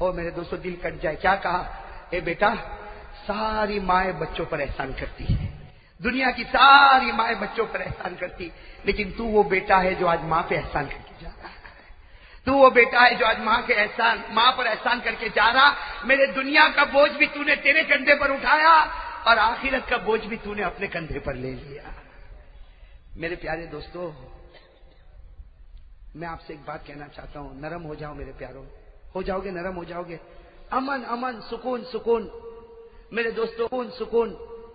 میرے دوستوں دل کٹ جائے. کیا کہا؟ اے بیٹا ساری مائیں بچوں پر احسان کرتی ہے, دنیا کی ساری مائیں بچوں پر احسان کرتی, لیکن تو وہ بیٹا ہے جو آج ماں پہ احسان کر کے جا رہا ہے. تو وہ بیٹا ہے جو آج ماں پر احسان کر کے جا رہا. میرے دنیا کا بوجھ بھی تو نے تیرے کندھے پر اٹھایا اور آخرت کا بوجھ بھی تو نے اپنے کندھے پر لے لیا. میرے پیارے دوستو, میں آپ سے ایک بات کہنا چاہتا ہوں, نرم ہو جاؤ میرے پیاروں. ہو جاؤ گے, نرم ہو جاؤ گے. امن امن, سکون سکون میرے دوستو, سکون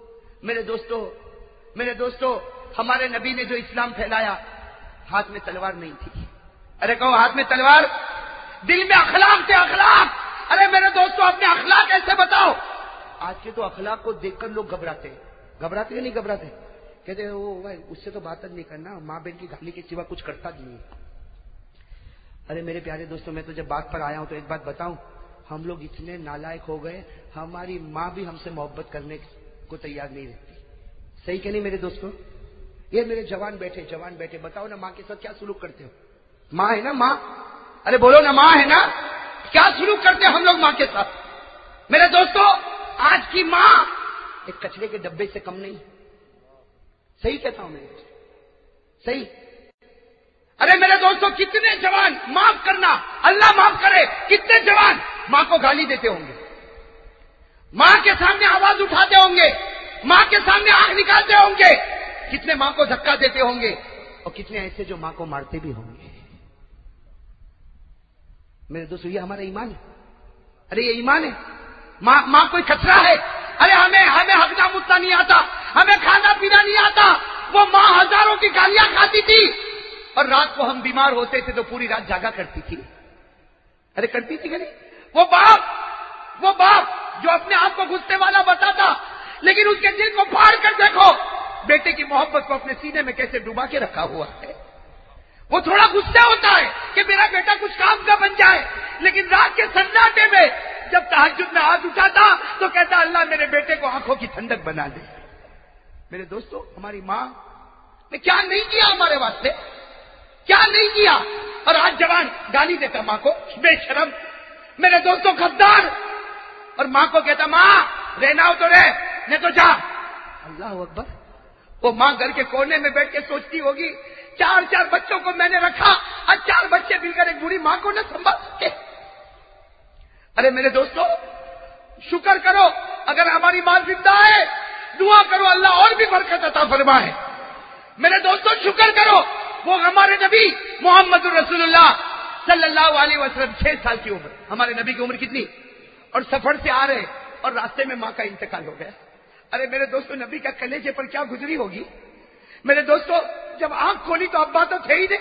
میرے دوستو. ہمارے نبی نے جو اسلام پھیلایا, ہاتھ میں تلوار نہیں تھی. ارے کہو ہاتھ میں تلوار, دل میں اخلاق تھے, اخلاق. ارے میرے دوستو اپنے اخلاق ایسے بتاؤ. آج کے تو اخلاق کو دیکھ کر لوگ گھبراتے کہ نہیں گھبراتے؟ کہتے ہیں وہ بھائی اس سے تو بات نہیں کرنا, ماں بہن کی گالی کے سوا کچھ کرتا نہیں. ارے میرے پیارے دوستوں, میں تو جب بات پر آیا ہوں تو ایک بات بتاؤں, ہم لوگ اتنے نالائق ہو گئے, ہماری ماں بھی ہم سے محبت کرنے کو تیار نہیں رہتی. صحیح کہ نہیں میرے دوستوں؟ یہ میرے جوان بیٹھے بتاؤ نا, ماں کے ساتھ کیا سلوک کرتے ہو؟ ماں ہے نا, ماں. ارے بولو نا, ماں ہے نا. کیا سلوک کرتے ہیں ہم لوگ ماں کے ساتھ؟ میرے دوستوں آج کی ماں ایک کچرے کے ڈبے سے کم نہیں. صحیح کہتا ہوں میں, صحیح. ارے میرے دوستوں کتنے جوان, معاف کرنا اللہ معاف کرے, کتنے جوان ماں کو گالی دیتے ہوں گے, ماں کے سامنے آواز اٹھاتے ہوں گے, ماں کے سامنے آنکھ نکالتے ہوں گے, کتنے ماں کو دھکا دیتے ہوں گے, اور کتنے ایسے جو ماں کو مارتے بھی ہوں گے. میرے دوستوں یہ ہمارا ایمان ہے. ارے یہ ایمان ہے. ماں کوئی کچرا ہے؟ ارے ہمیں ہگنا متنا نہیں آتا, ہمیں کھانا پینا نہیں آتا. وہ ماں ہزاروں کی گالیاں کھاتی تھی, اور رات کو ہم بیمار ہوتے تھے تو پوری رات جاگا کرتی تھی. ارے کرتی تھی کہ نہیں؟ وہ باپ جو اپنے آپ کو غصے والا بتاتا, لیکن اس کے دل کو پھاڑ کر دیکھو, بیٹے کی محبت کو اپنے سینے میں کیسے ڈبا کے رکھا ہوا ہے. وہ تھوڑا غصہ ہوتا ہے کہ میرا بیٹا کچھ کام کا بن جائے, لیکن رات کے سناٹے میں جب تہجد میں ہاتھ اٹھاتا تو کہتا اللہ میرے بیٹے کو آنکھوں کی ٹھنڈک بنا دے. میرے دوستو ہماری ماں نے کیا نہیں کیا ہمارے واسطے, کیا نہیں کیا. اور آج جوان گالی دیتا ماں کو, بے شرم. میرے دوستوں غدار, اور ماں کو کہتا ماں رہنا ہو تو رہ, نہیں تو جا. اللہ اکبر. وہ ماں گھر کے کونے میں بیٹھ کے سوچتی ہوگی 4 بچوں کو میں نے رکھا, اور 4 بچے مل کر ایک بوڑھی ماں کو نہ سنبھال سکے. ارے میرے دوستو شکر کرو اگر ہماری ماں زندہ ہے, دعا کرو اللہ اور بھی برکت عطا فرمائے. میرے دوستو شکر کرو, وہ ہمارے نبی محمد رسول اللہ صلی اللہ علیہ وسلم 6 سال کی عمر, ہمارے نبی کی عمر کتنی, اور سفر سے آ رہے اور راستے میں ماں کا انتقال ہو گیا. ارے میرے دوستو نبی کا کلیجے پر کیا گزری ہوگی. میرے دوستو جب آنکھ کھولی تو ابا تو تھے ہی نہیں,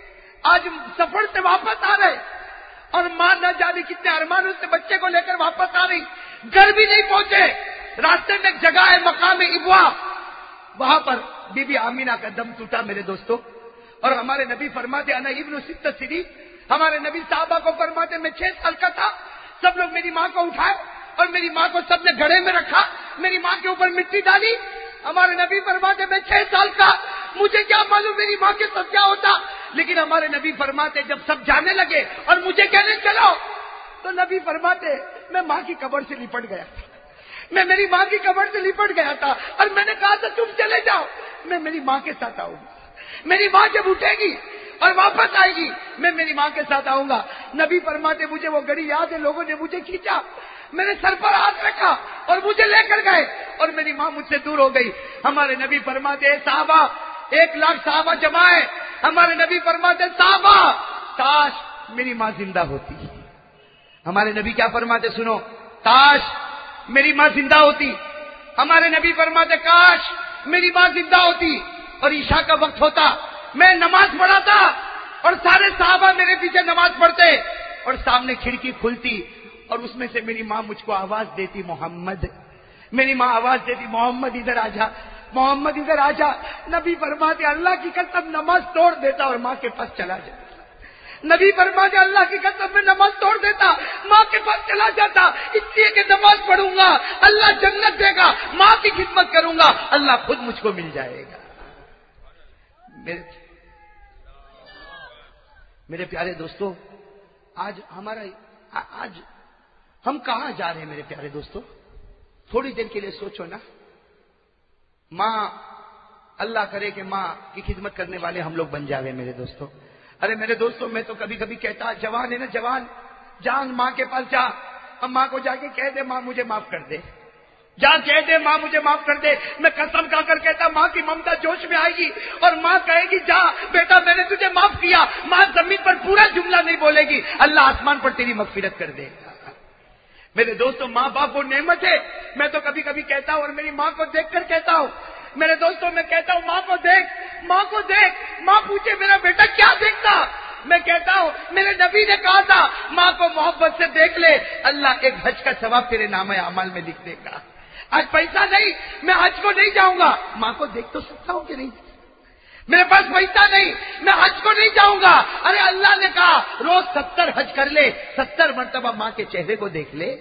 آج سفر سے واپس آ رہے, اور ماں نہ جانے کتنے ارمان سے بچے کو لے کر واپس آ رہی, گھر بھی نہیں پہنچے, راستے میں ایک جگہ ہے مقام ابوا, وہاں پر بی بی آمینہ کا دم ٹوٹا. میرے دوستو اور ہمارے نبی فرماتے انا ابن 6 سنین, ہمارے نبی صحابہ کو فرماتے میں 6 سال کا تھا, سب لوگ میری ماں کو اٹھائے اور میری ماں کو سب نے گھڑے میں رکھا, میری ماں کے اوپر مٹی ڈالی. ہمارے نبی فرماتے میں 6 سال کا, مجھے کیا معلوم میری ماں کے ساتھ کیا ہوتا. لیکن ہمارے نبی فرماتے جب سب جانے لگے اور مجھے کہنے چلو, تو نبی فرماتے میں ماں کی قبر سے لپٹ گیا تھا, میں میری ماں کی قبر سے لپٹ گیا تھا, اور میں نے کہا تھا تم چلے جاؤ, میں میری ماں کے ساتھ آؤں گا. میری ماں جب اٹھے گی اور واپس آئے گی میں میری ماں کے ساتھ آؤں گا. نبی فرماتے مجھے وہ گھڑی یاد ہے, لوگوں نے مجھے کھینچا, میرے سر پر ہاتھ رکھا اور مجھے لے کر گئے, اور میری ماں مجھ سے دور ہو گئی. ہمارے نبی فرماتے صحابہ 1 لاکھ صحابہ جمع ہے, ہمارے نبی فرماتے صحابہ کاش میری ماں زندہ ہوتی. ہمارے نبی کیا فرماتے سنو, کاش میری ماں زندہ ہوتی. ہمارے نبی فرماتے کاش میری ماں زندہ ہوتی, اور عشاء کا وقت ہوتا, میں نماز پڑھاتا اور سارے صحابہ میرے پیچھے نماز پڑھتے, اور سامنے کھڑکی کھلتی اور اس میں سے میری ماں مجھ کو آواز دیتی محمد. میری ماں آواز دیتی محمد ادھر آ جا, محمد ادھر آ جا. نبی فرماتے اللہ کی قسم نماز توڑ دیتا اور ماں کے پاس چلا جاتا. نبی فرماتے اللہ کی قسم میں نماز توڑ دیتا, ماں کے پاس چلا جاتا, اس لیے کہ نماز پڑھوں گا اللہ جنت دے گا, ماں کی خدمت کروں گا اللہ خود مجھ کو مل جائے گا. میرے پیارے دوستو آج ہم کہاں جا رہے ہیں میرے پیارے دوستو؟ تھوڑی دیر کے لیے سوچو نا. ماں، اللہ کرے کہ ماں کی خدمت کرنے والے ہم لوگ بن جاوے میرے دوستو. ارے میرے دوستو، میں تو کبھی کبھی کہتا، جوان ہے نا جوان، جان ماں کے پاس جا، اب ماں کو جا کے کہہ دے ماں مجھے معاف کر دے، جا کہہ دے ماں مجھے معاف کر دے. میں قسم کھا کر کہتا ماں کی ممتا جوش میں آئے گی اور ماں کہے گی جا بیٹا میں نے تجھے معاف کیا. ماں زمین پر پورا جملہ نہیں بولے گی، اللہ آسمان پر تیری مغفرت کر دے گا. میرے دوستوں، ماں باپ وہ نعمت ہے. میں تو کبھی کبھی کہتا ہوں اور میری ماں کو دیکھ کر کہتا ہوں، میرے دوستوں میں کہتا ہوں ماں کو دیکھ، ماں کو دیکھ. ماں پوچھے میرا بیٹا کیا دیکھتا؟ میں کہتا ہوں میرے نبی نے کہا تھا ماں کو محبت سے دیکھ لے، اللہ ایک حج کا ثواب تیرے نام اعمال میں لکھ دے گا. آج پیسہ نہیں، میں حج کو نہیں جاؤں گا. ماں کو دیکھ تو سکتا ہوں کہ نہیں؟ میرے پاس پیسہ نہیں، میں حج کو نہیں جاؤں گا. ارے اللہ نے کہا روز 70 حج کر لے، 70 مرتبہ ماں کے چہرے کو دیکھ لے.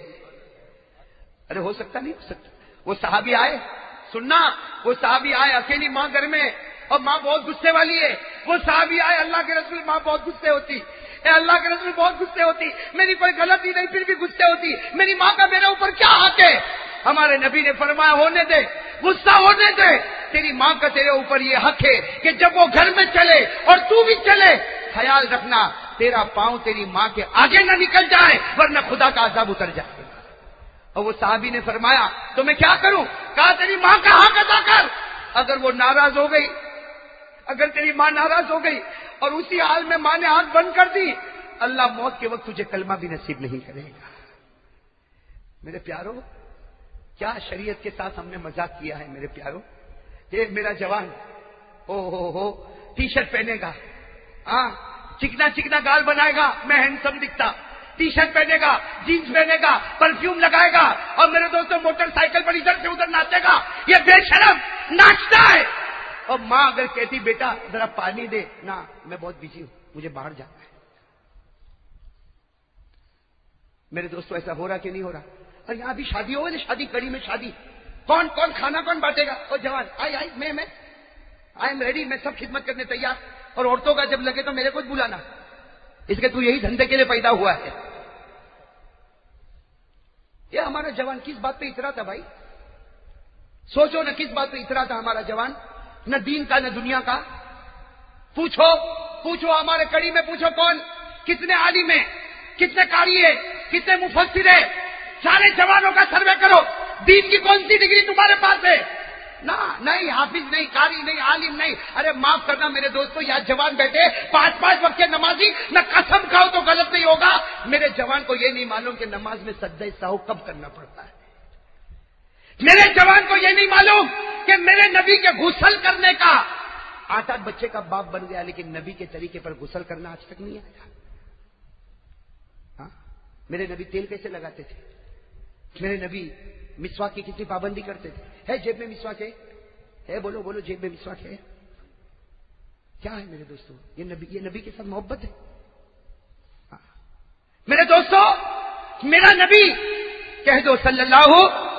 ارے ہو سکتا نہیں ہو سکتا. وہ صحابی آئے، سننا، وہ صحابی آئے، اکیلی ماں گھر میں اور ماں بہت غصے والی ہے. وہ صحابی آئے، اللہ کے رسول ماں بہت غصے ہوتی، اے اللہ کے رسول بہت غصے ہوتی، میری کوئی غلطی نہیں پھر بھی غصے ہوتی، میری ماں کا میرے اوپر کیا حق ہے؟ ہمارے نبی نے فرمایا ہونے دے، غصہ ہونے دے. تیری ماں کا تیرے اوپر یہ حق ہے کہ جب وہ گھر میں چلے اور تو بھی چلے، خیال رکھنا تیرا پاؤں تیری ماں کے آگے نہ نکل جائے ورنہ خدا کا عذاب اتر جائے. اور وہ صحابی نے فرمایا تو میں کیا کروں؟ کہا تیری ماں کا حق ادا کر. اگر وہ ناراض ہو گئی، اگر تیری ماں ناراض ہو گئی اور اسی حال میں ماں نے آنکھ بند کر دی، اللہ موت کے وقت تجھے کلمہ بھی نصیب نہیں کرے گا. میرے پیارو، کیا شریعت کے ساتھ ہم نے مذاق کیا ہے میرے پیارو. یہ میرا جوان ہو ٹی شرٹ پہنے گا، ہاں چکنا چکنا گال بنائے گا، میں ہینڈسم دکھتا. ٹی شرٹ پہنے گا، جینس پہنے گا، پرفیوم لگائے گا اور میرے دوستوں موٹر سائیکل پر ادھر سے ادھر ناچے گا. یہ بے شرم ناچتا ہے. اور ماں اگر کہتی بیٹا ذرا پانی دے، نہ میں بہت بزی ہوں مجھے باہر جانا ہے. میرے دوستوں ایسا ہو رہا کہ نہیں ہو رہا؟ اور یہاں بھی شادی ہو گئی، شادی کڑی میں شادی، کون کھانا کون بانٹے گا؟ اور جوان آئی میں آئی ایم ریڈی، میں سب خدمت کرنے تیار. اور عورتوں کا جب لگے تو میرے کو بلانا، اس کے تو یہی دھندے کے لیے پیدا ہوا ہے. یہ ہمارا جوان کس بات پہ اترا تھا بھائی؟ سوچو نہ کس بات پہ اترا تھا ہمارا جوان. نہ دین کا نہ دنیا کا. پوچھو ہمارے کڑی میں پوچھو کون کتنے عالم ہیں، کتنے قاری ہیں، کتنے مفسر ہیں. سارے جوانوں کا سروے کرو، دین کی کون سی ڈگری تمہارے پاس ہے؟ نہ نہیں حافظ نہیں، قاری نہیں، عالم نہیں. ارے معاف کرنا میرے دوستوں، یہاں جوان بیٹھے 5 وقت کے نمازی، نہ قسم کھاؤ تو غلط نہیں ہوگا. میرے جوان کو یہ نہیں معلوم کہ نماز میں سجدہ سہو کب کرنا پڑتا ہے. میرے جوان کو یہ نہیں معلوم کہ میرے نبی کے غسل کرنے کا 8 بچے کا باپ بن گیا لیکن نبی کے طریقے پر غسل کرنا آج تک نہیں آیا. ہاں میرے نبی تیل کیسے لگاتے تھے؟ میرے نبی مسواک کی کتنی پابندی کرتے تھے؟ ہے جیب میں مسواک ہے؟ بولو جیب میں مسواک ہے؟ کیا ہے میرے دوستوں؟ یہ نبی کے ساتھ محبت ہے. ہاں. میرے دوستوں، میرا نبی کہہ دو صلی اللہ،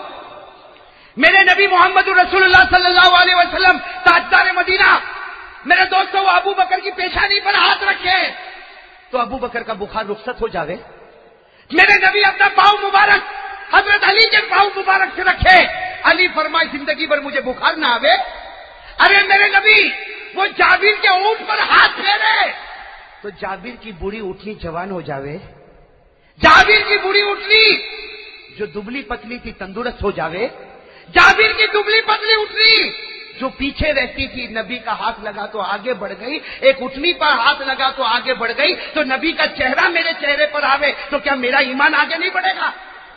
میرے نبی محمد رسول اللہ صلی اللہ علیہ وسلم تاجدار مدینہ. میرے دوستوں، وہ ابو بکر کی پیشانی پر ہاتھ رکھے تو ابو بکر کا بخار رخصت ہو جاوے. میرے نبی اپنا پاؤں مبارک حضرت علی کے پاؤں مبارک سے رکھے، علی فرمائے زندگی بھر مجھے بخار نہ آوے. ارے میرے نبی وہ جابر کے اونٹ پر ہاتھ پھیرے تو جابر کی بوڑھی اٹھنی جوان ہو جاوے. جابر کی بوڑھی اٹھنی جو دبلی پتلی تھی تندرست ہو جاوے. جابر کی دبلی پتلی اٹھنی جو پیچھے رہتی تھی نبی کا ہاتھ لگا تو آگے بڑھ گئی، ایک اٹھنی پر ہاتھ لگا تو آگے بڑھ گئی. تو نبی کا چہرہ میرے چہرے پر آوے تو کیا میرا ایمان آگے نہیں بڑھے گا؟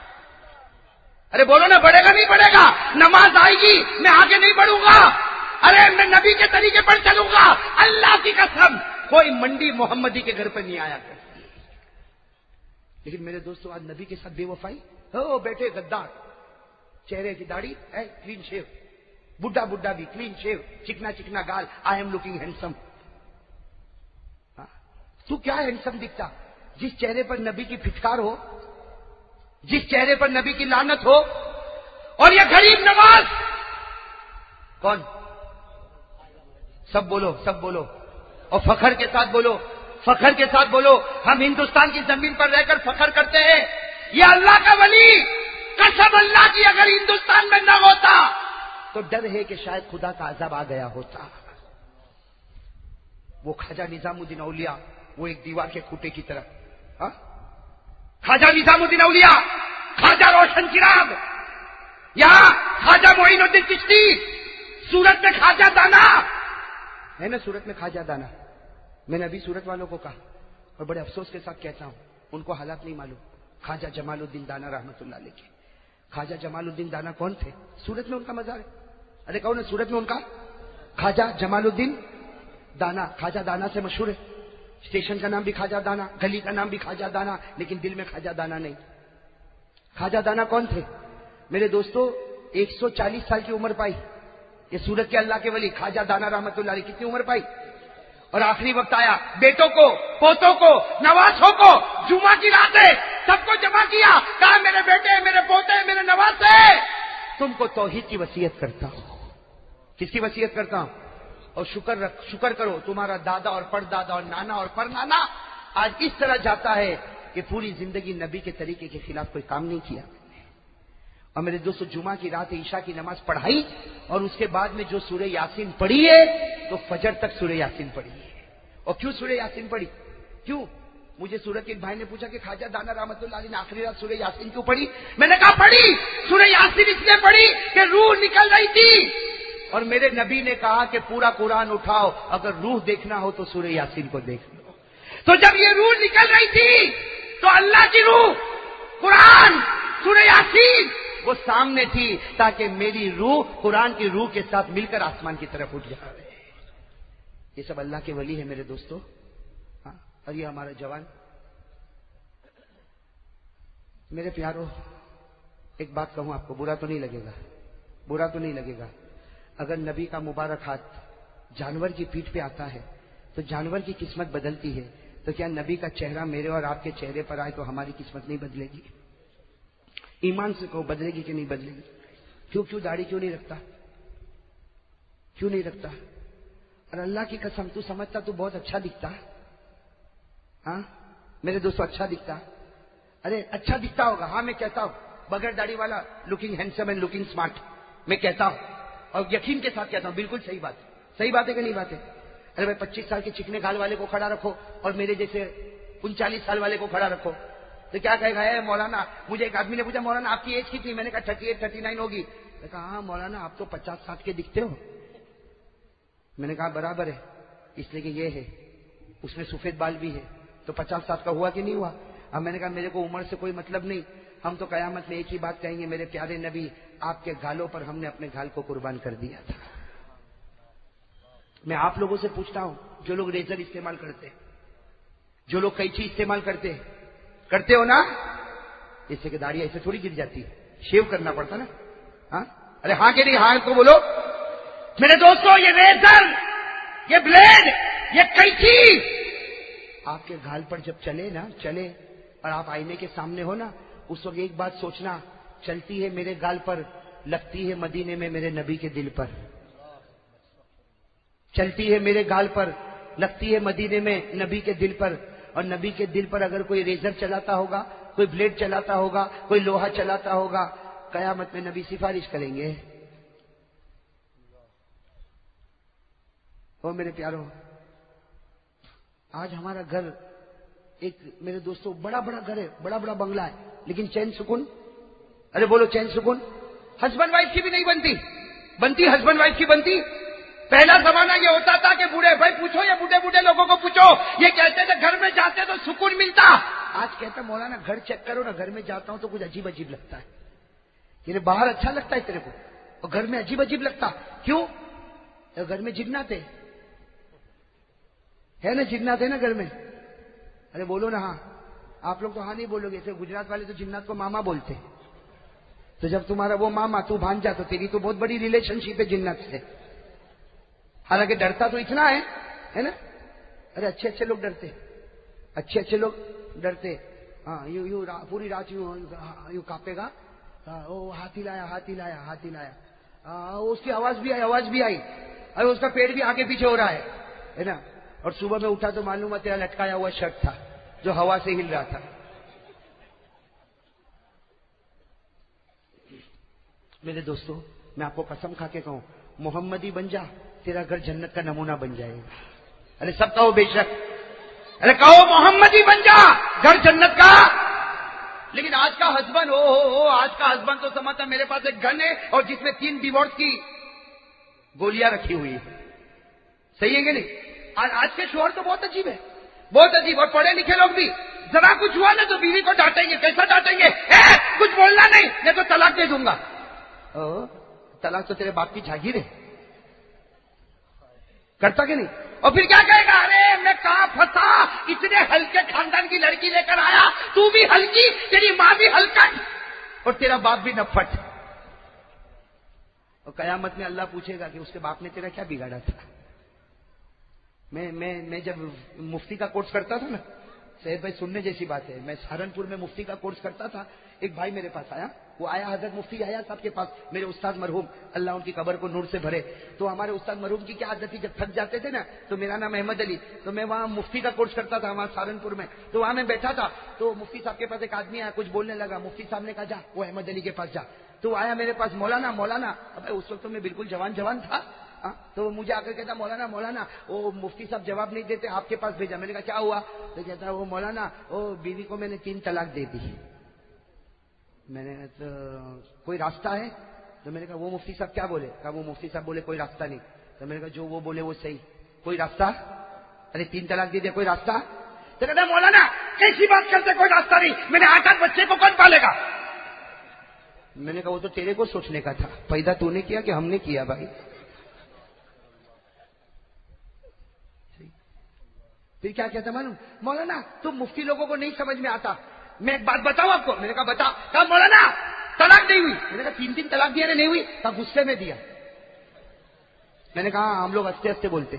ارے بولو نا، بڑھے گا نہیں بڑھے گا؟ نماز آئے گی میں آگے نہیں بڑھوں گا. ارے میں نبی کے طریقے پر چلوں گا. اللہ کی قسم کوئی منڈی محمدی کے گھر پہ نہیں آیا کرتی. لیکن میرے دوستوں آج نبی کے ساتھ بے وفائی. ہو بیٹھے غدار، چہرے کی داڑھی ہے کلین شیو، بڈھا بھی کلین شیو، چکنا چکنا گال، آئی ایم لوکنگ ہینڈسم. تو کیا ہینڈسم دکھتا جس چہرے پر نبی کی پھٹکار ہو، جس چہرے پر نبی کی لعنت ہو. اور یہ غریب نواز کون؟ سب بولو اور فخر کے ساتھ بولو، فخر کے ساتھ بولو. ہم ہندوستان کی زمین پر رہ کر فخر کرتے ہیں یہ اللہ کا ولی قسم اللہ کی اگر ہندوستان میں نہ ہوتا تو ڈر ہے کہ شاید خدا کا عذاب آ گیا ہوتا. وہ خواجہ نظام الدین اولیاء، وہ ایک دیوار کے کھوٹے کی طرح. خواجہ نظام الدین اولیاء، خواجہ روشن چراغ، یہاں خواجہ معین الدین چشتی، سورت میں خواجہ دانا ہے نا، سورت میں خواجہ دانا. میں نے ابھی سورت والوں کو کہا اور بڑے افسوس کے ساتھ کہتا ہوں، ان کو حالات نہیں معلوم. خواجہ جمال الدین دانا رحمت اللہ علیہ کے. خواجہ جمال الدین دانا کون تھے؟ سورت میں ان کا مزار ہے. ارے کون ہے سورت میں ان کا؟ خواجہ جمال الدین دانا. خواجہ دانا سے مشہور ہے. اسٹیشن کا نام بھی خواجہ دانا، گلی کا نام بھی خواجہ دانا، لیکن دل میں خواجہ دانا نہیں. خواجہ دانا کون تھے میرے دوستو؟ 140 سال کی عمر پائی یہ سورت کے اللہ کے ولی خواجہ دانا رحمت اللہ علیہ. کتنی عمر پائی؟ اور آخری وقت آیا، بیٹوں کو، پوتوں کو، نواسوں کو، جمعہ کی رات ہے، سب کو جمع کیا، کہا میرے بیٹے، میرے پوتے، میرے نواسے، تم کو توحید کی وصیت کرتا ہوں. کس کی وصیت کرتا ہوں؟ اور شکر کرو تمہارا دادا اور پردادا اور نانا اور پرنانا آج اس طرح جاتا ہے کہ پوری زندگی نبی کے طریقے کے خلاف کوئی کام نہیں کیا. اور میرے دوستو جمعہ کی رات عشاء کی نماز پڑھائی اور اس کے بعد میں جو سورہ یاسین پڑھی ہے تو فجر تک سورہ یاسین پڑھی ہے. اور کیوں سورہ یاسین پڑھی؟ کیوں؟ مجھے سورت کے ایک بھائی نے پوچھا کہ خواجہ دانا رحمت اللہ علیہ نے آخری رات سورہ یاسین کیوں پڑھی؟ میں نے کہا پڑھی سورہ یاسین اس لیے پڑھی کہ روح نکل رہی تھی اور میرے نبی نے کہا کہ پورا قرآن اٹھاؤ، اگر روح دیکھنا ہو تو سورہ یاسین کو دیکھ لو. تو جب یہ روح نکل رہی تھی تو اللہ کی روح قرآن سورہ یاسین وہ سامنے تھی تاکہ میری روح قرآن کی روح کے ساتھ مل کر آسمان کی طرف اٹھ جائے. یہ سب اللہ کے ولی ہے میرے دوستو. اور یہ ہمارا جوان. میرے پیارو ایک بات کہوں آپ کو، برا تو نہیں لگے گا، برا تو نہیں لگے گا. اگر نبی کا مبارک ہاتھ جانور کی پیٹھ پہ آتا ہے تو جانور کی قسمت بدلتی ہے، تو کیا نبی کا چہرہ میرے اور آپ کے چہرے پر آئے تو ہماری قسمت نہیں بدلے گی؟ ایمان سے کہو بدلے گی کہ نہیں بدلے گی؟ کیوں داڑھی کیوں نہیں رکھتا؟ کیوں نہیں رکھتا؟ اور اللہ کی قسم تو سمجھتا تو بہت اچھا دکھتا. ہاں میرے دوستو اچھا دکھتا. ارے اچھا دکھتا ہوگا، ہاں میں کہتا ہوں بغیر داڑھی والا looking handsome and looking smart, میں کہتا ہوں اور یقین کے ساتھ کہتا ہوں بالکل صحیح بات ہے. صحیح بات ہے کہ نہیں بات ہے؟ ارے بھائی 25 سال کے چکنے گال والے کو کھڑا رکھو اور میرے جیسے 39 سال والے کو کھڑا رکھو تو کیا کہے گا؟ اے مولانا، مجھے ایک آدمی نے پوچھا مولانا آپ کی ایج کتنی؟ میں نے کہا 38 39 ہوگی. میں کہا ہاں مولانا آپ تو 50 60 کے دکھتے ہو. میں نے کہا برابر ہے، اس لیے کہ یہ ہے اس میں سفید بال بھی ہے تو 50 60 کا ہوا کہ نہیں ہوا؟ اب میں نے کہا میرے کو عمر سے کوئی مطلب نہیں، ہم تو قیامت میں ایک ہی بات کہیں گے، میرے پیارے نبی آپ کے گالوں پر ہم نے اپنے گال کو قربان کر دیا تھا. میں آپ لوگوں سے پوچھتا ہوں جو لوگ ریزر استعمال کرتے، جو لوگ قینچی استعمال کرتے ہو نا، اس سے کہ داڑھی ایسے تھوڑی گر جاتی ہے، شیو کرنا پڑتا نا. ہاں ارے ہاں کہ نہیں؟ ہاں کو بولو. میرے دوستو یہ ریزر، یہ بلیڈ، یہ قینچی آپ کے گال پر جب چلے نا، چلے اور آپ آئینے کے سامنے ہو نا، اس وقت ایک بات سوچنا، چلتی ہے میرے گال پر، لگتی ہے مدینے میں میرے نبی کے دل پر. چلتی ہے میرے گال پر، لگتی ہے مدینے میں نبی کے دل پر. اور نبی کے دل پر اگر کوئی ریزر چلاتا ہوگا، کوئی بلیڈ چلاتا ہوگا، کوئی لوہا چلاتا ہوگا، قیامت میں نبی سفارش کریں گے. او میرے پیارو، آج ہمارا گھر ایک میرے دوستوں بڑا بڑا گھر ہے، بڑا بڑا بنگلہ ہے، لیکن چین سکون، ارے بولو چین سکون ہسبینڈ وائف کی بھی نہیں بنتی ہسبینڈ وائف کی بنتی. پہلا زمانہ یہ ہوتا تھا کہ بوڑھے بھائی پوچھو یا بوڑھے لوگوں کو پوچھو، یہ کہتے تھے گھر میں جاتے تو سکون ملتا. آج کہتا مولانا گھر چیک کرو نا، گھر میں جاتا ہوں تو کچھ عجیب عجیب لگتا ہے. یعنی باہر اچھا لگتا ہے تیرے کو اور گھر میں عجیب عجیب لگتا. کیوں؟ گھر میں جنات ہے نا، جنات ہے نا گھر میں. ارے بولو نا ہاں. آپ لوگ تو ہاں نہیں بولو گے، ایسے گجرات والے تو جنات کو ماما بولتے. تو جب تمہارا وہ ماما تو بھانجا تو تیری تو بہت بڑی ریلیشن شپ ہے جنات سے. حالانکہ ڈرتا تو اتنا ہے نا. ارے اچھے لوگ ڈرتے، اچھے لوگ ڈرتے. ہاں یوں پوری رات یوں کاپے گا، ہاتھی لایا. اس کی آواز بھی آئی اور اس کا پیٹ بھی آگے پیچھے ہو رہا ہے نا. اور صبح میں اٹھا تو معلوم ہے تیرا لٹکایا ہوا شرٹ تھا جو ہوا سے ہل رہا تھا. میرے دوستوں میں آپ کو قسم کھا کے کہوں محمدی بن جا تیرا گھر جنت کا نمونہ بن جائے گا. ارے سب کہو بے شک, ارے کہو محمدی بن جا گھر جنت کا. لیکن آج کا ہسبینڈ آج کا ہسبینڈ تو سمجھتا میرے پاس ایک گن ہے اور جس میں 3 ڈیوورس کی گولیاں رکھی ہوئی ہے. صحیح ہے کہ نہیں؟ آج کے شوہر تو بہت عجیب ہے, بہت عجیب. اور پڑھے لکھے لوگ بھی ذرا کچھ ہوا نا تو بیوی کو ڈانٹیں گے. کیسا ڈانٹیں گے؟ کچھ بولنا نہیں میں تو طلاق دے دوں گا. طلاق تو تیرے باپ کی جاگیر ہے, کرتا کہ نہیں؟ اور پھر کیا کہے گا؟ ارے میں کہاں پھنسا, اتنے ہلکے خاندان کی لڑکی لے کر آیا, تو بھی ہلکی, تیری ماں بھی ہلکٹ اور تیرا باپ بھی نپھٹ. اور قیامت میں اللہ پوچھے گا کہ اس کے باپ نے تیرا کیا بگاڑا تھا. میں جب مفتی کا کورس کرتا تھا نا سید بھائی, سننے جیسی بات ہے, میں سہارنپور میں مفتی کا کورس کرتا تھا. ایک بھائی میرے پاس آیا, وہ آیا حضرت مفتی آیا صاحب کے پاس, میرے استاد مرحوم اللہ ان کی قبر کو نور سے بھرے. تو ہمارے استاد مرحوم کی کیا عادت تھی, جب تھک جاتے تھے نا تو میرا نام احمد علی, تو میں وہاں مفتی کا کورس کرتا تھا وہاں سہارنپور میں. تو وہاں میں بیٹھا تھا تو مفتی صاحب کے پاس ایک آدمی آیا, کچھ بولنے لگا. مفتی صاحب نے کہا جا وہ احمد علی کے پاس جا. تو آیا میرے پاس, مولانا مولانا. اب اس وقت تو میں بالکل جوان تھا. تو مجھے آ کر کہتا مولانا مولانا وہ مفتی صاحب جواب نہیں دیتے, آپ کے پاس بھیجا. میں نے کہا کیا ہوا؟ تو کہتا وہ مولانا وہ بیوی کو میں نے 3 طلاق دے دی. میں نے تو کوئی راستہ ہے؟ تو میں نے کہا وہ مفتی صاحب کیا بولے؟ کہا وہ مفتی صاحب بولے کوئی راستہ نہیں. تو میں نے کہا جو وہ بولے وہ صحیح, کوئی راستہ؟ ارے 3 طلاق دے دیا, کوئی راستہ؟ تو کہتا مولانا کیسی بات کرتے, کوئی راستہ نہیں, میں نے 8 بچے کو کون پالے گا؟ میں نے کہا وہ تو تیرے کو سوچنے کا تھا, پیدا تو نے کیا کہ ہم نے کیا بھائی. پھر کیا کہتا معلوم, مولانا تم مفتی لوگوں کو نہیں سمجھ میں آتا, میں ایک بات بتاؤں آپ کو. میں نے کہا بتا. کہا مولانا طلاق نہیں ہوئی. میں نے کہا 3 طلاق دیا نہیں ہوئی. کہا غصے میں دیا. میں نے کہا ہم لوگ ہنستے ہنستے بولتے.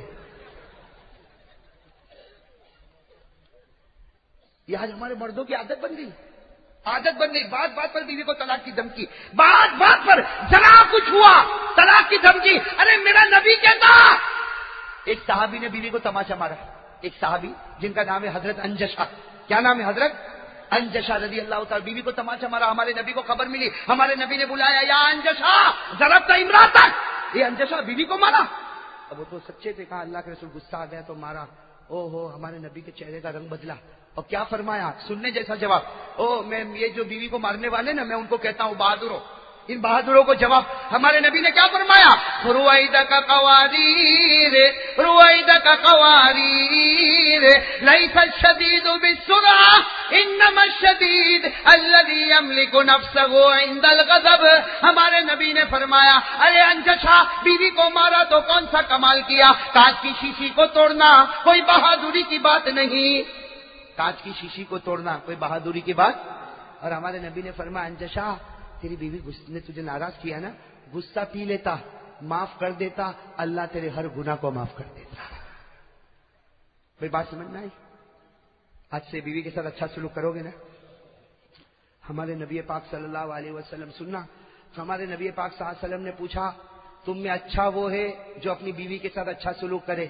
یہ آج ہمارے مردوں کی عادت بن گئی, عادت بن گئی. بات بات پر بیوی کو طلاق کی دھمکی, بات بات پر ذرا کچھ ہوا طلاق کی دھمکی. ارے میرا نبی کہتا, ایک صحابی نے بیوی کو تماشا مارا, ایک صحابی جن کا نام ہے حضرت انجشا. کیا نام ہے؟ حضرت انجشا رضی اللہ تعالی. بیوی کو تماشا مارا, ہمارے نبی کو خبر ملی, ہمارے نبی نے بلایا یا انجشا ضربت امراتک, یہ انجشا بیوی کو مارا. اب وہ تو سچے تھے, کہا اللہ کے رسول غصہ آ گیا تو مارا. او ہو ہمارے نبی کے چہرے کا رنگ بدلا اور کیا فرمایا, سننے جیسا جواب. او میں یہ جو بیوی کو مارنے والے نا میں ان کو کہتا ہوں بہادروں. ان بہادروں کو جواب ہمارے نبی نے کیا فرمایا, رویدہ کا قواریر, رویدہ کا قواریر لیس الشدید بالسرعہ انما الشدید الذی یملک نفسه عند الغضب. ہمارے نبی نے فرمایا ارے انجشا بیوی کو مارا تو کون سا کمال کیا, کانچ کی شیشی کو توڑنا کوئی بہادری کی بات نہیں. کانچ کی شیشی کو توڑنا کوئی بہادری کی بات. اور ہمارے نبی نے فرمایا انجشا تیری بیوی نے تجھے ناراض کیا نا, غصہ پی لیتا, معاف کر دیتا, اللہ تیرے ہر گناہ کو معاف کر دیتا. کوئی بات سمجھ میں آئی؟ آج سے بیوی کے ساتھ اچھا سلوک کرو گے نا. ہمارے نبی پاک صلی اللہ علیہ وسلم سننا, ہمارے نبی پاک صلی اللہ علیہ وسلم نے پوچھا تم میں اچھا وہ ہے جو اپنی بیوی کے ساتھ اچھا سلوک کرے.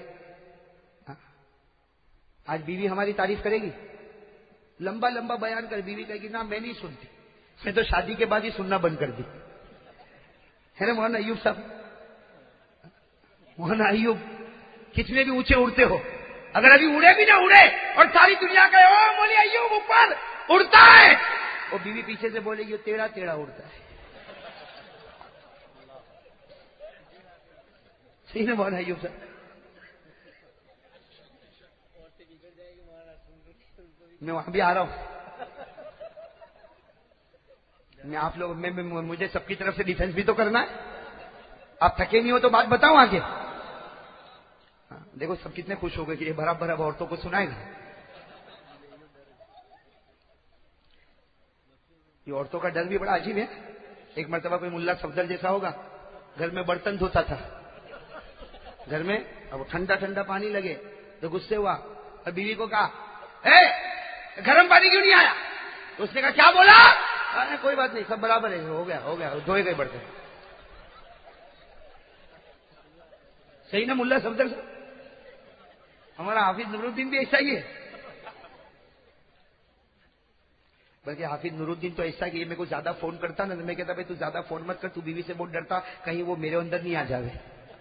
آج بیوی ہماری تعریف کرے گی, لمبا لمبا بیان کر, بیوی کہے گی نا میں نہیں سنتی, میں تو شادی کے بعد ہی سننا بند کر دی. ہے نا مولانا ایوب صاحب, مولانا ایوب کتنے بھی اونچے اڑتے ہو, اگر ابھی اڑے بھی نہ اڑے اور ساری دنیا کا او مولی ایوب اوپر اڑتا ہے, وہ بیوی پیچھے سے بولے گی ٹیڑھا ٹیڑھا اڑتا ہے. صحیح نا مولانا ایوب صاحب؟ میں وہاں بھی آ رہا ہوں. میں آپ لوگ مجھے سب کی طرف سے ڈیفنس بھی تو کرنا ہے. آپ تھکے نہیں ہو تو بات بتاؤں آگے. دیکھو سب کتنے خوش ہو گئے کہ یہ برابر اب عورتوں کو سنائے گا. یہ عورتوں کا ڈر بھی بڑا عجیب ہے. ایک مرتبہ کوئی ملا صفدر جیسا ہوگا, گھر میں برتن دھوتا تھا, گھر میں اب ٹھنڈا ٹھنڈا پانی لگے تو غصے ہوا اور بیوی کو کہا اے گرم پانی کیوں نہیں آیا؟ تو اس نے کہا کیا بولا؟ کوئی بات نہیں سب برابر ہے, ہو گیا دھوئے گئے برتن. صحیح نا ملا صفدر سے؟ ہمارا حافظ نور الدین بھی ایسا ہی ہے. بلکہ حافظ نور الدین تو ایسا کہ یہ میرے کو زیادہ فون کرتا نا، میں کہتا بھائی تو زیادہ فون مت کر، تو بیوی سے بہت ڈرتا کہیں وہ میرے اندر نہیں آ جاوے۔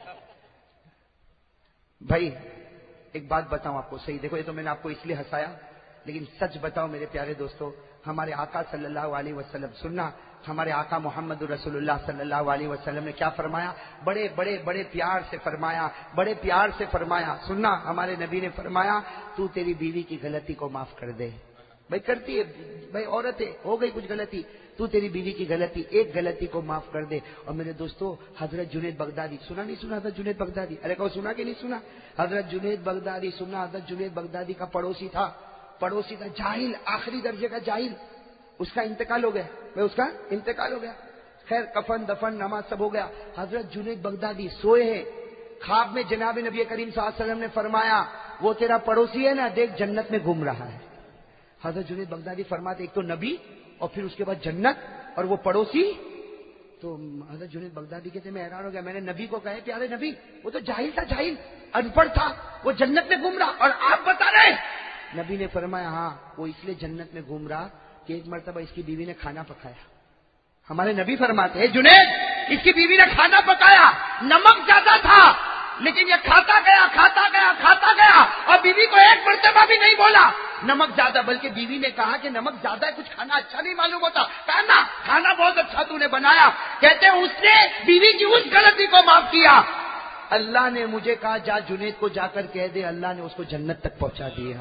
بھائی ایک بات بتاؤں آپ کو، صحیح دیکھو، یہ تو میں نے آپ کو اس لیے ہنسایا، لیکن سچ بتاؤ میرے پیارے دوستو، ہمارے آقا صلی اللہ علیہ وسلم، سننا، ہمارے آقا محمد رسول اللہ صلی اللہ علیہ وسلم نے کیا فرمایا؟ بڑے بڑے بڑے پیار سے فرمایا، بڑے پیار سے فرمایا، سننا، ہمارے نبی نے فرمایا تو تیری بیوی کی غلطی کو معاف کر دے۔ بھائی کرتی ہے، بھائی عورت ہے، ہو گئی کچھ غلطی، تو تیری بیوی کی غلطی، ایک غلطی کو معاف کر دے۔ اور میرے دوستو، حضرت جنید بغدادی، سنا نہیں سنا حضرت جنید بغدادی؟ ارے کہو سنا کہ نہیں سنا؟ حضرت جنید بغدادی، سنا، حضرت جنید بغدادی کا پڑوسی تھا، جاہل، آخری درجے کا جاہل، اس کا انتقال ہو گیا، اس کا انتقال ہو گیا، خیر کفن دفن نماز سب ہو گیا۔ حضرت جنید بغدادی سوئے ہیں، خواب میں جناب نبی کریم صلی اللہ علیہ وسلم نے فرمایا وہ تیرا پڑوسی ہے نا، دیکھ جنت میں گھوم رہا ہے۔ حضرت جنید بغدادی فرماتے ایک تو نبی اور پھر اس کے بعد جنت اور وہ پڑوسی۔ تو حضرت جنید بغدادی کہتے میں حیران ہو گیا، میں نے نبی کو کہا پیارے نبی، وہ تو جاہل تھا، جاہل ان پڑھ تھا، وہ جنت میں گھوم رہا اور آپ بتا رہے ہیں؟ نبی نے فرمایا ہاں، وہ اس لیے جنت میں گھوم رہا کہ ایک مرتبہ اس کی بیوی نے کھانا پکایا۔ ہمارے نبی فرماتے ہیں جنید، اس کی بیوی نے کھانا پکایا، نمک زیادہ تھا، لیکن یہ کھاتا گیا کھاتا گیا کھاتا گیا اور بیوی کو ایک مرتبہ بھی نہیں بولا نمک زیادہ، بلکہ بیوی نے کہا کہ نمک زیادہ ہے، کچھ کھانا اچھا نہیں معلوم ہوتا۔ کہا نا کھانا بہت اچھا تو نے بنایا۔ کہتے ہیں اس نے بیوی کی اس غلطی کو معاف کیا۔ اللہ نے مجھے کہا جا جنید کو جا کر کہہ دے اللہ نے اس کو جنت تک پہنچا دیا۔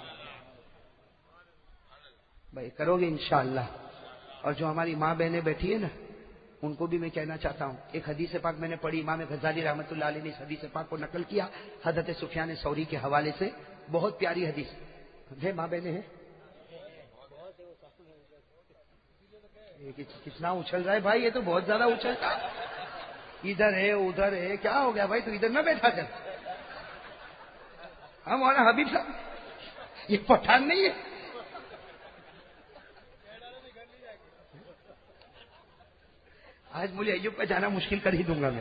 بھائی کرو گے انشاءاللہ۔ اور جو ہماری ماں بہنیں بیٹھی ہیں نا، ان کو بھی میں کہنا چاہتا ہوں، ایک حدیث پاک میں نے پڑھی، امام غزالی رحمۃ اللہ علیہ نے اس حدیث پاک کو نقل کیا حضرت سفیان ثوری کے حوالے سے، بہت پیاری حدیث ہے۔ ماں بہنیں ہیں؟ کتنا اچھل رہا ہے بھائی، یہ تو بہت زیادہ اچھلتا، ادھر ہے ادھر ہے، کیا ہو گیا بھائی؟ تو ادھر نہ بیٹھا کر، ہم اور حبیب صاحب یہ پٹھان نہیں ہے۔ آج مجھے ایوب کا جانا مشکل کر ہی دوں گا میں۔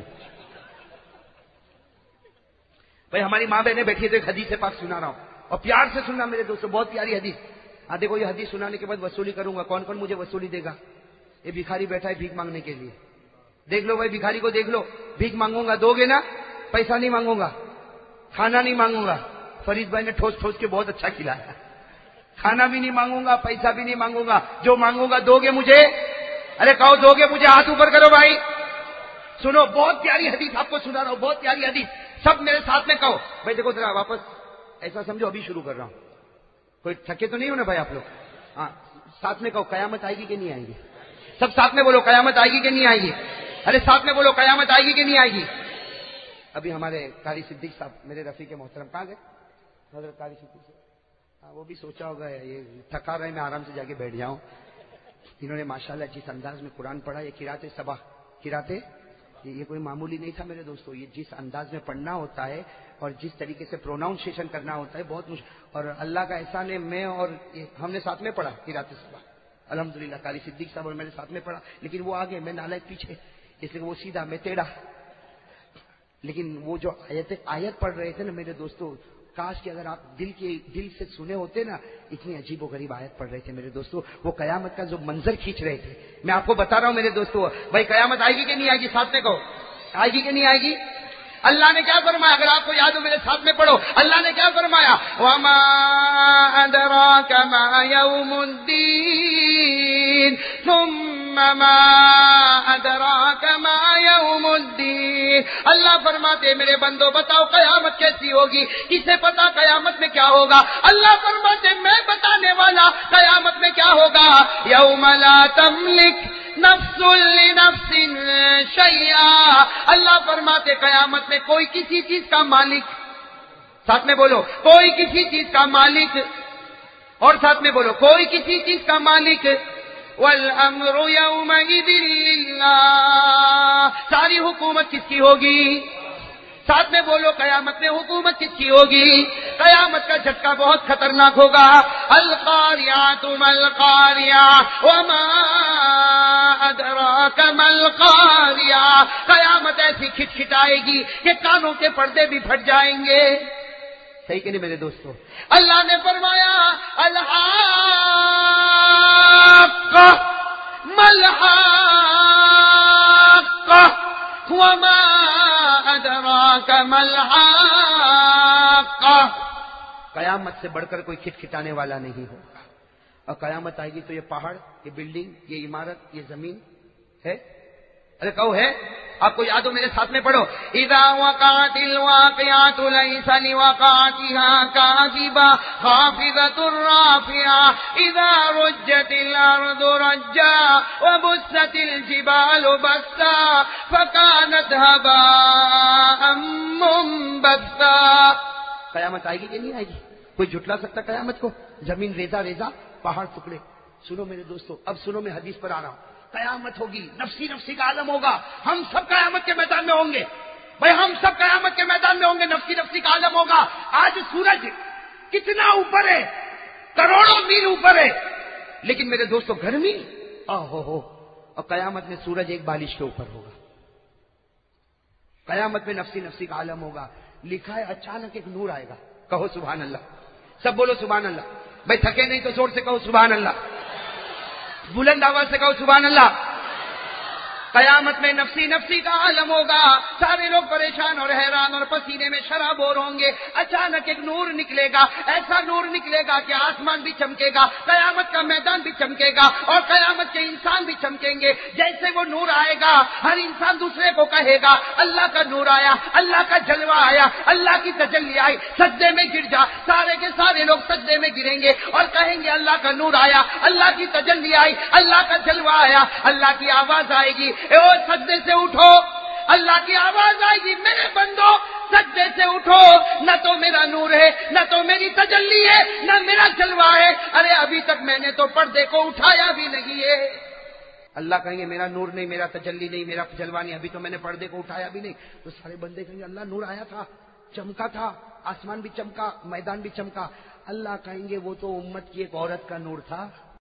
بھائی ہماری ماں بہنیں بیٹھی تو ایک حدیث پاک سنا رہا ہوں اور پیار سے سننا میرے دوستوں، بہت پیاری حدیث۔ دیکھو یہ حدیث سنانے کے بعد وصولی کروں گا، کون کون مجھے وصولی دے گا؟ یہ بھکاری بیٹھا ہے بھیک مانگنے کے لیے، دیکھ لو بھائی بھکاری کو دیکھ لو، بھیک مانگوں گا دو گے نا؟ پیسہ نہیں مانگوں گا، کھانا نہیں مانگوں گا، فرید بھائی نے ٹھوس ٹھوس کے بہت اچھا کھلایا، کھانا بھی نہیں مانگوں گا، پیسہ بھی نہیں مانگوں گا، جو مانگوں گا دو گے مجھے؟ ارے کہو دو گے مجھے؟ ہاتھ اوپر کرو بھائی۔ سنو بہت پیاری حدیث آپ کو سنا رہا ہوں، بہت پیاری حدیث، سب میرے ساتھ میں کہو بھائی۔ دیکھو ذرا واپس ایسا سمجھو ابھی شروع کر رہا ہوں، کوئی تھکے تو نہیں ہو نا بھائی آپ لوگ؟ ہاں ساتھ میں کہو قیامت آئے گی کہ نہیں آئے گی؟ سب ساتھ میں بولو قیامت آئے گی کہ نہیں آئے گی؟ ارے ساتھ میں بولو قیامت آئے گی کہ نہیں آئے گی؟ ابھی ہمارے قاری صدیق صاحب میرے رفیق محترم کہاں گئے؟ حضرت قاری صدیق صاحب، ہاں وہ بھی سوچا ہوگا یہ تھکا رہے میں آرام سے جا کے بیٹھ جاؤں۔ انہوں نے ماشاءاللہ جس انداز میں قرآن پڑھا، یہ قرات صبا، قرات یہ کوئی معمولی نہیں تھا میرے دوستو، یہ جس انداز میں پڑھنا ہوتا ہے اور جس طریقے سے پروناؤنسیشن کرنا ہوتا ہے بہت مشکل، اور اللہ کا احسان ہے میں اور ہم نے ساتھ میں پڑھا قرات صبا الحمدللہ، قاری صدیق صاحب اور میرے ساتھ میں پڑھا، لیکن وہ آگے میں نالائق پیچھے، اس لیے وہ سیدھا میں ٹیڑھا، لیکن وہ جو آیت پڑھ رہے تھے نا میرے دوستو، کاش کہ اگر آپ دل سے سنے ہوتے نا، اتنی عجیب و غریب آیت پڑھ رہے تھے میرے دوستو، وہ قیامت کا جو منظر کھینچ رہے تھے، میں آپ کو بتا رہا ہوں میرے دوستو۔ بھائی قیامت آئے گی کہ نہیں آئے گی؟ ساتھ میں کہو آئے گی کہ نہیں آئے گی؟ اللہ نے کیا فرمایا؟ اگر آپ کو یاد ہو میرے ساتھ میں پڑھو، اللہ نے کیا فرمایا؟ وَمَا أَدْرَاكَ مَا يَوْمُ الدِّينِ ثُمَّ مَا أَدْرَاكَ مَا يَوْمُ الدِّينِ۔ اللہ فرماتے میرے بندو بتاؤ قیامت کیسی ہوگی؟ کسے پتا قیامت میں کیا ہوگا؟ اللہ فرماتے میں بتانے والا قیامت میں کیا ہوگا؟ یوم لا تملک نفس لنفس شیئا۔ اللہ فرماتے قیامت میں کوئی کسی چیز کا مالک، ساتھ میں بولو کوئی کسی چیز کا مالک، اور ساتھ میں بولو کوئی کسی چیز کا مالک، والامر یومئذ للہ۔ ساری حکومت کس کی ہوگی؟ ساتھ میں بولو قیامت میں حکومت کس کی ہوگی؟ قیامت کا جھٹکا بہت خطرناک ہوگا۔ القاریات ما القاریہ وما ادراک ما القاریہ۔ قیامت ایسی کھٹکھٹائے گی کہ کانوں کے پردے بھی پھٹ جائیں گے۔ صحیح کہ نہیں میرے دوستو؟ اللہ نے فرمایا ملحاق وما ادراک ملحاق. قیامت سے بڑھ کر کوئی کھٹکھٹانے والا نہیں ہوگا. اور قیامت آئے گی تو یہ پہاڑ، یہ بلڈنگ، یہ عمارت، یہ زمین ہے. ارے کہو ہے؟ آپ کو یاد ہو میرے ساتھ میں پڑھو. اذا وقعت الواقعات ليس لوقعتها كاذبة خافضة رافعة اذا رجت الارض رجا وبست الجبال بسا فكانت هباء منبثا. قیامت آئے گی کہ نہیں آئے گی؟ کوئی جھٹلا سکتا قیامت کو؟ زمین ریزہ ریزہ، پہاڑ ٹکڑے. سنو میرے دوستو، اب سنو میں حدیث پر آ رہا ہوں. قیامت ہوگی، نفسی نفسی کا عالم ہوگا. ہم سب قیامت کے میدان میں ہوں گے بھائی، ہم سب قیامت کے میدان میں ہوں گے. نفسی نفسی کا عالم ہوگا. آج سورج کتنا اوپر ہے، کروڑوں میل اوپر ہے، لیکن میرے دوستو گرمی ہو. اور قیامت میں سورج ایک بالش کے اوپر ہوگا. قیامت میں نفسی نفسی کا عالم ہوگا. لکھا ہے اچانک ایک نور آئے گا. کہو سبحان اللہ. سب بولو سبحان اللہ. بھائی تھکے نہیں تو زور سے کہو سبحان اللہ. بلند آواز سے کہو سبحان اللہ. قیامت میں نفسی نفسی کا عالم ہوگا. سارے لوگ پریشان اور حیران اور پسینے میں شرابور ہوں گے. اچانک ایک نور نکلے گا، ایسا نور نکلے گا کہ آسمان بھی چمکے گا، قیامت کا میدان بھی چمکے گا، اور قیامت کے انسان بھی چمکیں گے. جیسے وہ نور آئے گا، ہر انسان دوسرے کو کہے گا اللہ کا نور آیا، اللہ کا جلوہ آیا، اللہ کی تجلی آئی، سجدے میں گر جا. سارے کے سارے لوگ سجدے میں گریں گے اور کہیں گے اللہ کا نور آیا، اللہ کی تجلی آئی، اللہ کا جلوہ آیا. اللہ کی آواز آئے گی، اے او سجدے سے اٹھو. اللہ کی آواز آئے گی، میرے بندو سجدے سے اٹھو. نہ تو میرا نور ہے، نہ تو میری تجلی ہے، نہ میرا جلوہ ہے. ارے ابھی تک میں نے تو پردے کو اٹھایا بھی نہیں ہے. اللہ کہیں گے میرا نور نہیں، میرا تجلی نہیں، میرا جلوہ نہیں، ابھی تو میں نے پردے کو اٹھایا بھی نہیں. تو سارے بندے کہیں گے اللہ نور آیا تھا، چمکا تھا، آسمان بھی چمکا، میدان بھی چمکا. اللہ کہیں گے وہ تو امت کی ایک عورت کا نور تھا.